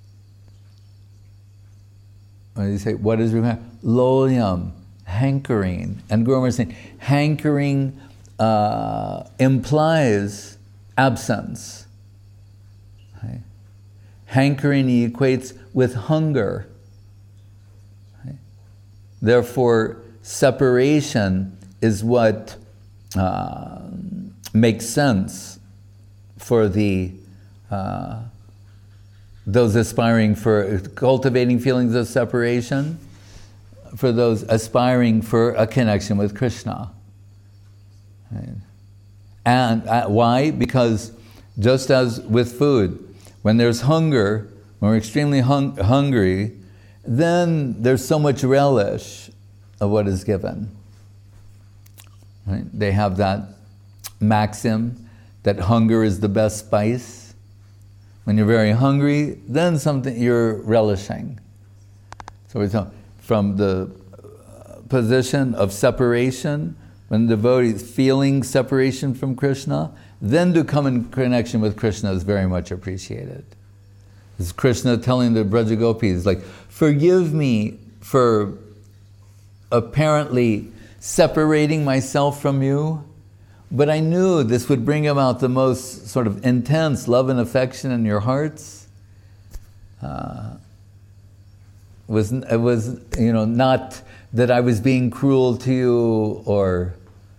When you say, what is Lolyam, hankering. And Guru is saying, hankering implies absence. Right? Hankering he equates with hunger. Right? Therefore, separation is what makes sense for the those aspiring for cultivating feelings of separation, for those aspiring for a connection with Krishna. Right? And why? Because just as with food, when there's hunger, when we're extremely hungry, then there's so much relish of what is given. Right? They have that maxim that hunger is the best spice. When you're very hungry, then something you're relishing. So we're talking from the position of separation, when the devotee is feeling separation from Krishna, then to come in connection with Krishna is very much appreciated. It's Krishna telling the Braja Gopis, like, forgive me for apparently separating myself from you, but I knew this would bring about the most sort of intense love and affection in your hearts. It was not that I was being cruel to you or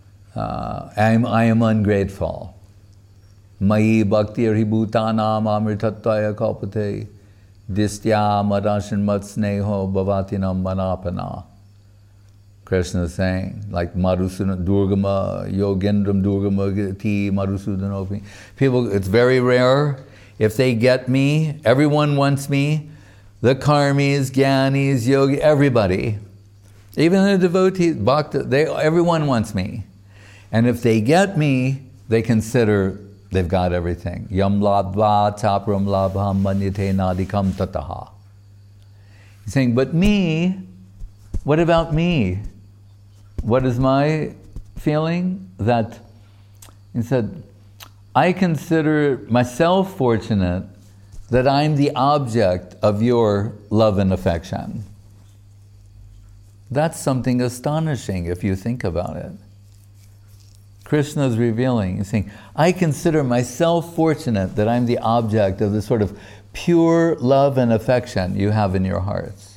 I am ungrateful. Mai bhakti arhibhutanam amritatvaya kalpate distya madashin mat sneho bhavatinam manapana. Krishna is saying, like Madhusudana Durgama, Yogendram Durgama Ti Madhusudanopi. People, it's very rare. If they get me, everyone wants me. The karmis, jnanis, yogi, everybody. Even the devotees, bhakta, everyone wants me. And if they get me, they consider they've got everything. Yam labdva tapram labham manyate nadikam tataha. He's saying, but me, what about me? What is my feeling? That, he said, I consider myself fortunate that I'm the object of your love and affection. That's something astonishing if you think about it. Krishna is revealing, he's saying, I consider myself fortunate that I'm the object of the sort of pure love and affection you have in your hearts.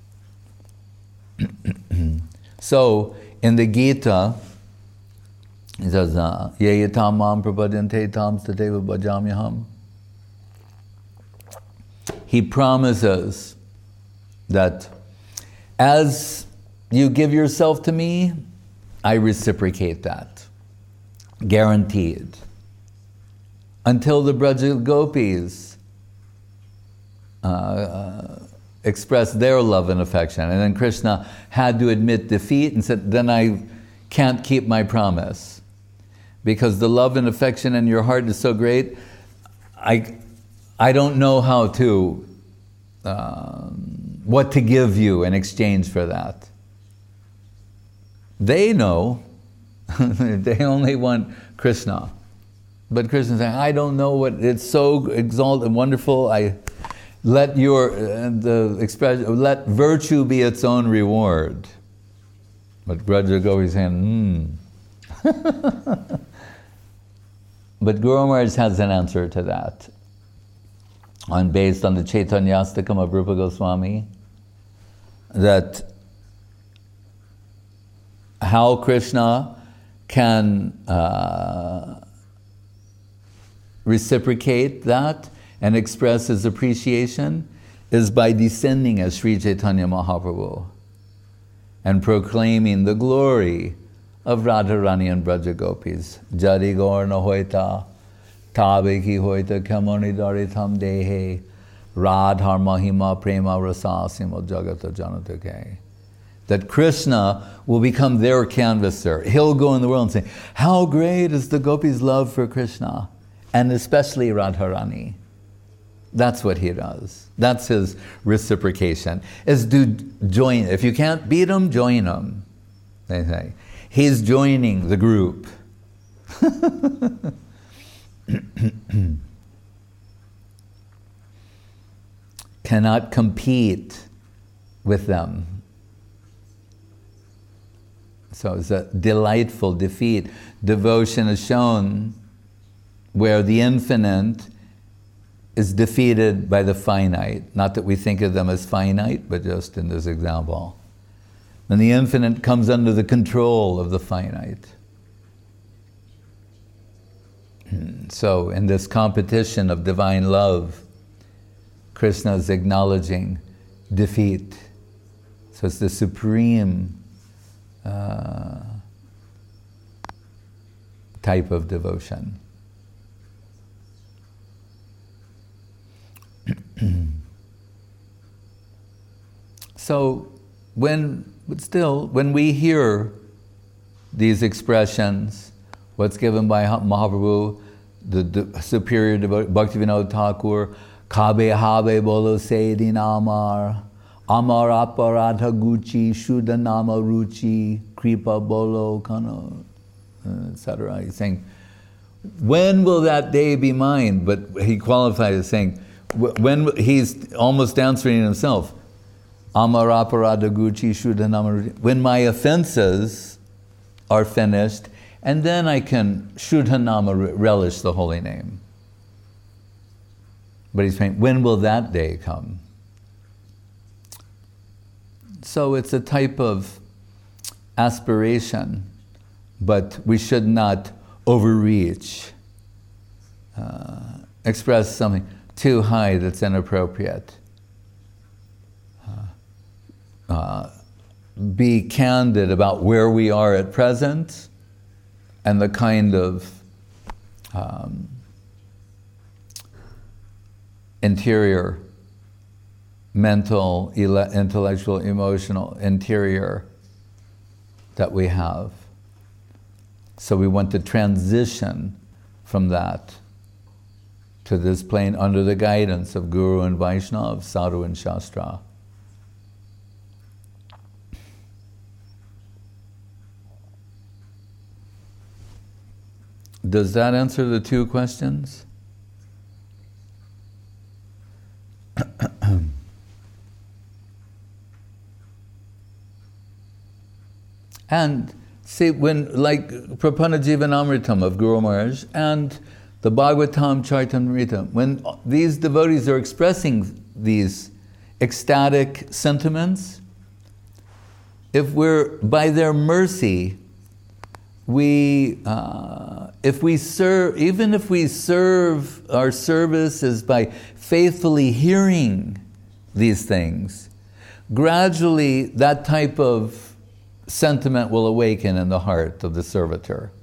So, in the Gita, he says, Ye yatam mam prapadyante tam tateva bhajamyaham. He promises that as you give yourself to me, I reciprocate that. Guaranteed. Until the Braja Gopis expressed their love and affection. And then Krishna had to admit defeat and said, then I can't keep my promise. Because the love and affection in your heart is so great, I don't know how to, what to give you in exchange for that. They know, they only want Krishna. But Krishna is saying, I don't know what, it's so exalted and wonderful, let let virtue be its own reward. But Braja Gopis is saying, But Guru Maharaj has an answer to that. Based on the Chaitanyastakam of Rupa Goswami, that how Krishna can reciprocate that and express his appreciation is by descending as Sri Chaitanya Mahaprabhu and proclaiming the glory of Radharani and Braja Gopis. Jadi Gaurna Hoita, Tabe ki Hoita Kamani Daritam Dehe, Radhar Mahima Prema Rasasimo Jagata Janatake. That Krishna will become their canvasser. He'll go in the world and say, how great is the gopis' love for Krishna, and especially Radharani. That's what he does. That's his reciprocation. Is to join. If you can't beat him, join him, they say. He's joining the group. Cannot compete with them. So it's a delightful defeat. Devotion is shown where the infinite is defeated by the finite. Not that we think of them as finite, but just in this example. And the infinite comes under the control of the finite. So in this competition of divine love, Krishna is acknowledging defeat. So it's the supreme type of devotion. So when we hear these expressions, what's given by Mahaprabhu, the superior Bhaktivinoda Thakur, Kabe Habe Bolo Seydin Amar, Amar Aparadha Guchi, Shuddha Nama Ruchi, Kripa Bolo Kano, etc. He's saying, when will that day be mine? But he qualified as saying, when he's almost answering himself, Amar Aparadha Guchi, Shuddha Nama Ruchi, when my offenses are finished, and then I can Shuddha Nama relish the holy name. But he's saying, when will that day come? So it's a type of aspiration, but we should not overreach, express something too high that's inappropriate. Be candid about where we are at present and the kind of interior, mental, intellectual, emotional, interior that we have. So we want to transition from that to this plane under the guidance of Guru and Vaishnava, Sadhu and Shastra. Does that answer the two questions? And see, when, like Prapanna Jivanamritam of Guru Maharaj and the Bhagavatam Charitamrita, when these devotees are expressing these ecstatic sentiments, if we're, by their mercy, if we serve, even if we serve, our service is by faithfully hearing these things, gradually that type of sentiment will awaken in the heart of the servitor.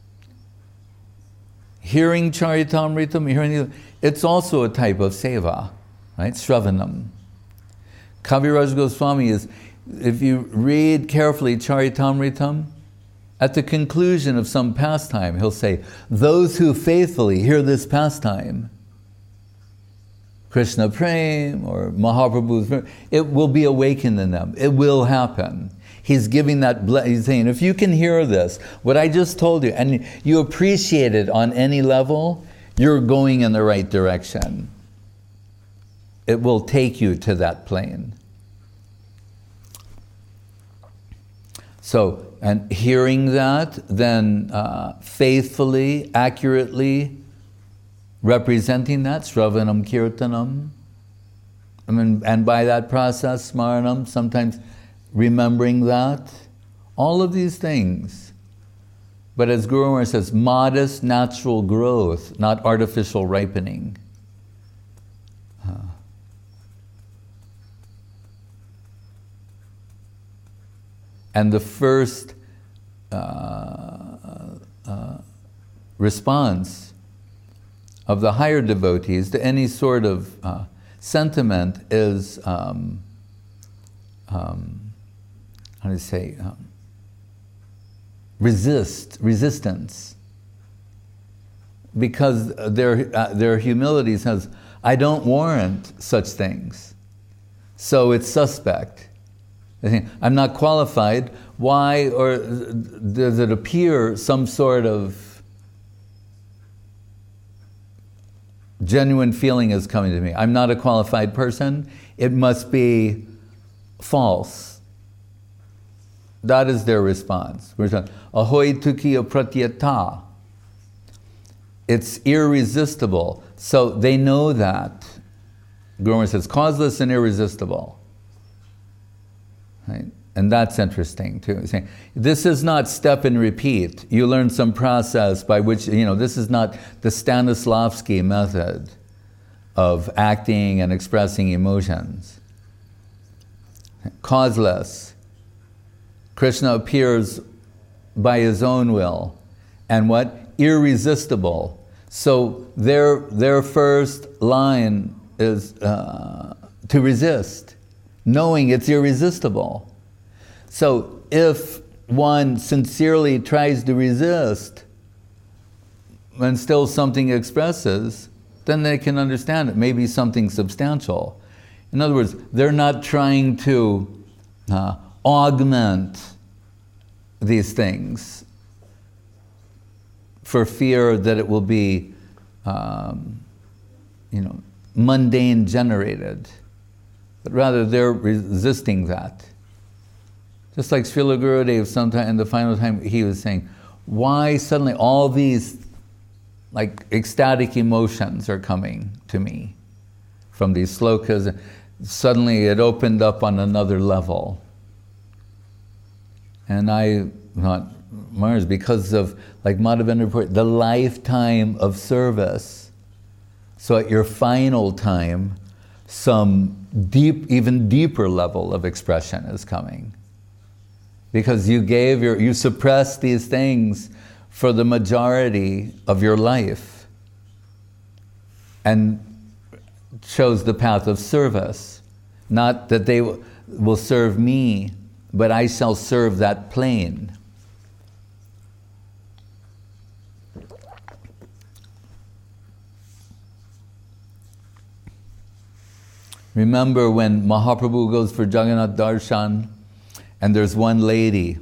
Hearing Charitamritam, it's also a type of seva, right? Shravanam. Kaviraj Goswami is, if you read carefully Charitamritam, at the conclusion of some pastime, he'll say, those who faithfully hear this pastime, Krishna Prem or Mahaprabhu's, it will be awakened in them. It will happen. He's giving that, he's saying, if you can hear this, what I just told you, and you appreciate it on any level, you're going in the right direction. It will take you to that plane. So, and hearing that, then faithfully, accurately representing that, Shravanam Kirtanam, and by that process, Smaranam, sometimes remembering that, all of these things. But as Guru Maharaj says, modest natural growth, not artificial ripening. And the first response of the higher devotees to any sort of sentiment is, how do you say, resistance. Because their humility says, I don't warrant such things. So it's suspect. They think, I'm not qualified. Why? Or does it appear some sort of genuine feeling is coming to me? I'm not a qualified person. It must be false. That is their response. Ahoy tukiya pratyata. It's irresistible. So they know that. Guru Maharaj says, causeless and irresistible. Right? And that's interesting too. Saying, this is not step and repeat. You learn some process by which, this is not the Stanislavski method of acting and expressing emotions. Causeless. Krishna appears by his own will. And what? Irresistible. So their first line is to resist, knowing it's irresistible. So if one sincerely tries to resist and still something expresses, then they can understand it. Maybe something substantial. In other words, they're not trying to augment these things for fear that it will be, mundane generated. But rather, they're resisting that. Just like Srila Gurudev, sometime in the final time, he was saying, why suddenly all these like ecstatic emotions are coming to me from these slokas? Suddenly it opened up on another level. And I thought, Mars, because of, like Madhavendra reported, the lifetime of service. So at your final time, some even deeper level of expression is coming. Because you suppressed these things for the majority of your life and chose the path of service. Not that they will serve me, but I shall serve that plane. Remember when Mahaprabhu goes for Jagannath Darshan, and there's one lady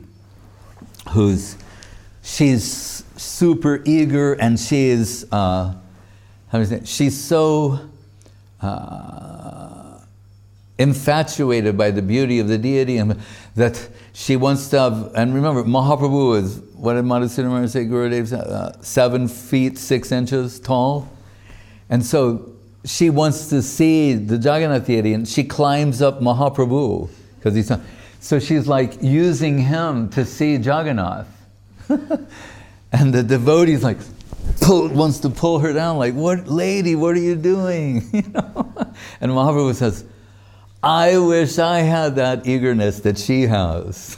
she's super eager, and she's so infatuated by the beauty of the deity, and that she wants to have, and remember, Mahaprabhu is, what did Madhusudana say, Gurudev, 7 feet 6 inches tall? And so she wants to see the Jagannath deity, and she climbs up Mahaprabhu, because he's not. So she's like using him to see Jagannath. And the devotee's like, wants to pull her down, like, what, lady, what are you doing? And Mahaprabhu says, I wish I had that eagerness that she has.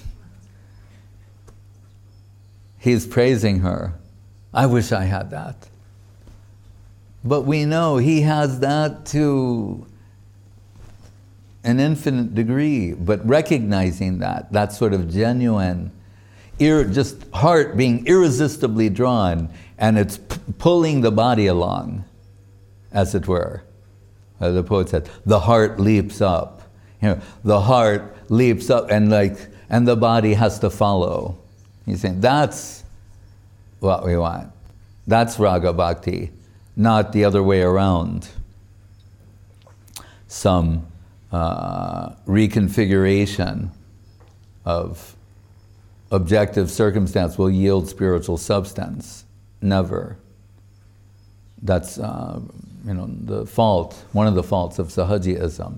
He's praising her. I wish I had that. But we know he has that to an infinite degree, but recognizing that sort of genuine, just heart being irresistibly drawn, and it's pulling the body along, as it were. The poet said, the heart leaps up. The heart leaps up, and the body has to follow. He's saying that's what we want. That's Raga Bhakti, not the other way around. Some reconfiguration of objective circumstance will yield spiritual substance. Never. That's the fault, one of the faults of Sahajiism.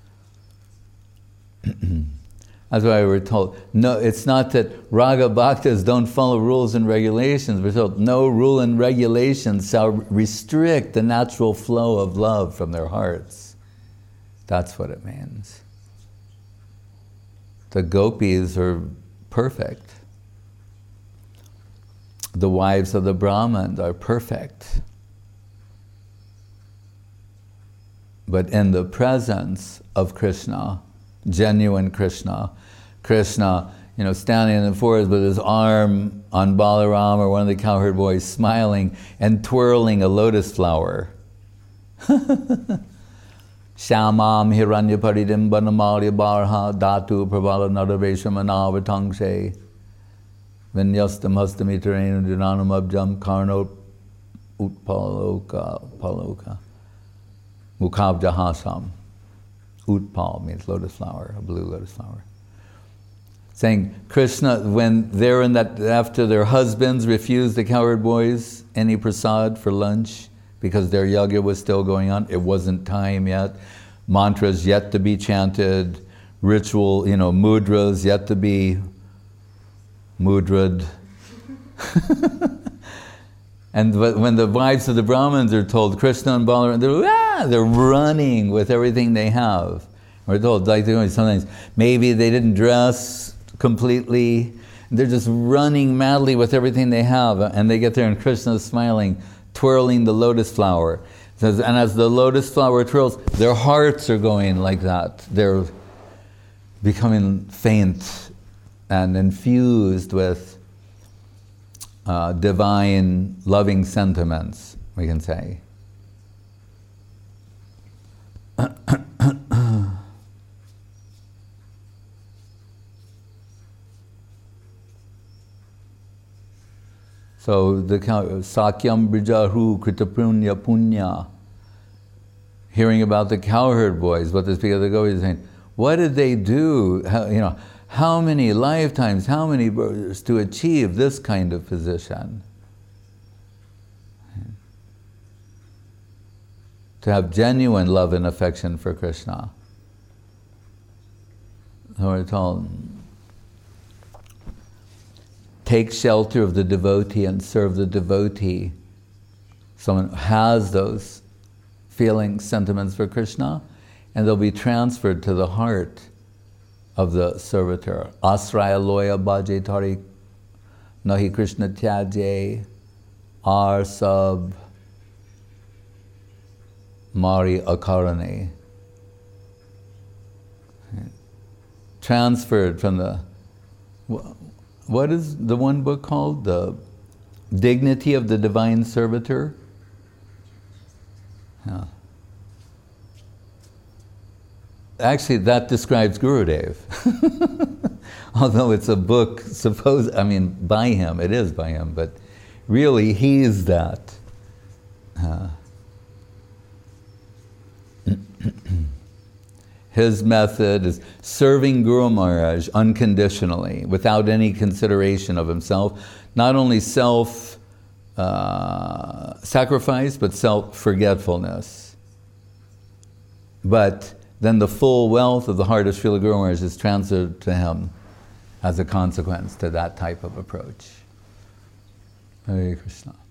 That's why we're told, no, it's not that Raga Bhaktas don't follow rules and regulations. We're told no rule and regulations shall restrict the natural flow of love from their hearts. That's what it means. The gopis are perfect. The wives of the Brahmins are perfect. But in the presence of Krishna, genuine Krishna, standing in the forest with his arm on Balaram or one of the cowherd boys, smiling and twirling a lotus flower. Shyamam hiranya paridim banamalya barha dhatu pravala nadavesha manavatangshe vinyastam hastamitarenu dinanam abjam karno utpaloka mukhabjahasam. Utpal means lotus flower, a blue lotus flower. Saying Krishna, when they're in that, after their husbands refused the cowherd boys any prasad for lunch because their yajna was still going on, it wasn't time yet, mantras yet to be chanted, ritual, mudras yet to be mudrad. And when the wives of the Brahmins are told, Krishna and Balaram, they're running with everything they have. We're told, sometimes maybe they didn't dress completely. They're just running madly with everything they have. And they get there and Krishna's smiling, twirling the lotus flower. It says, and as the lotus flower twirls, their hearts are going like that. They're becoming faint and infused with divine loving sentiments, we can say. So the Sakyam Brijahu Kritapunya Punya, hearing about the cowherd boys, what the speaker of the Gopis is saying, what did they do? How many lifetimes, how many births to achieve this kind of position? To have genuine love and affection for Krishna. So we're told, take shelter of the devotee and serve the devotee. Someone has those feelings, sentiments for Krishna, and they'll be transferred to the heart of the servitor. Asraya loya bhaje tari nahi Krishna tyaje ar sab mari akarane. Transferred from the, what is the one book called? The Dignity of the Divine Servitor? Yeah. Actually, that describes Gurudev. Although it's a book by him, it is by him, but really he's that. His method is serving Guru Maharaj unconditionally, without any consideration of himself. Not only self-sacrifice, but self-forgetfulness. But then the full wealth of the heart of Srila Guru Maharaj is transferred to him as a consequence to that type of approach. Hare Krishna.